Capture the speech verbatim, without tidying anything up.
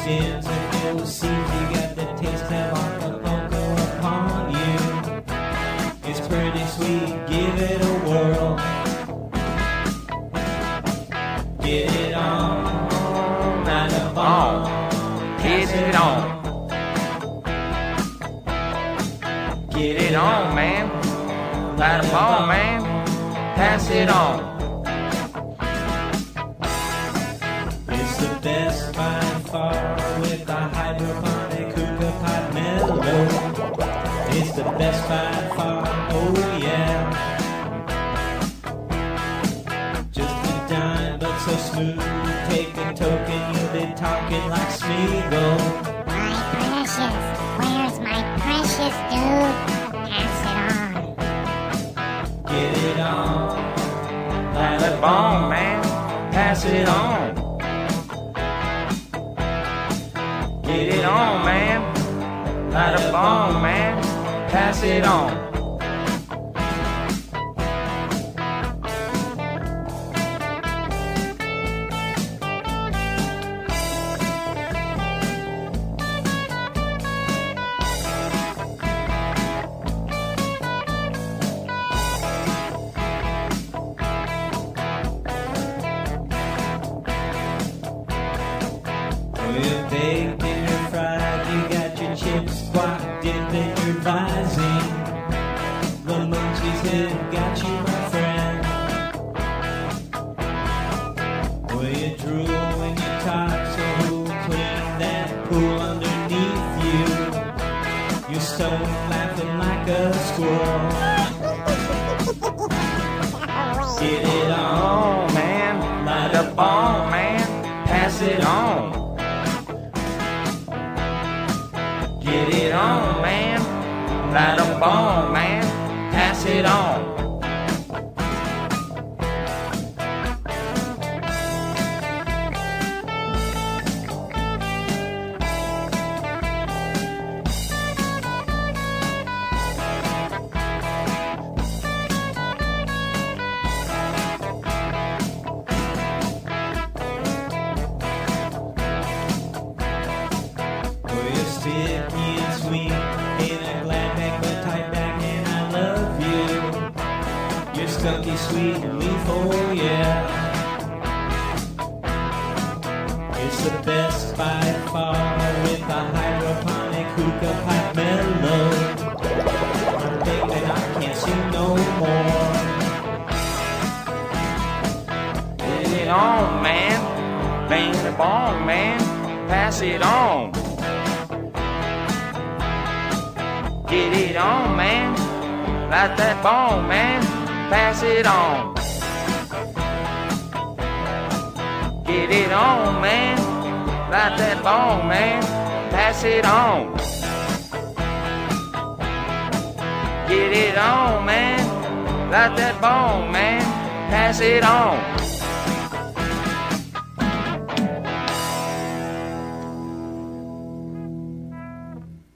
stems and those seeds. You got the taste of Acapulco upon you. It's pretty sweet, give it a whirl. Get it on, light a bomb, Get it on. Get it on, man. Light a bomb, man. Pass it on. It's the best by far with the hydroponic hookah pot mellow. It's the best by far, oh yeah. Just a dime but so smooth. Take a token, you'll be talking like Smeagol. My precious, where's my precious dude? Pass it on. Get it on, light Light a bomb, man. Pass it on. Get it on, man. Light a bomb, man. Pass it on. You're baked and you're fried, you got your chips, guac, dip and your Visine. The munchies have got you, my friend. Well, you drool when you talk, so who'll clean that pool underneath you? You're stoned laughing like a squirrel. Get it on, Oh, man. Light a bomb, man. Pass it on. Get it on, man. Light a bomb, man. Pass it on. well, you're sticky and sweet in a glad bag but tight back, and I love you. You're skunky sweet leaf, oh yeah. It's the best by far with the hydroponic hookah pipe mellow. I'm big that I can't see no more. Get it on, man. Bang the bomb, man. Pass it on. Get it on, man. Light that bomb, man. Pass it on. Get it on, man. Light that bomb, man. Pass it on. Get it on, man. Light that bomb, man. Pass it on.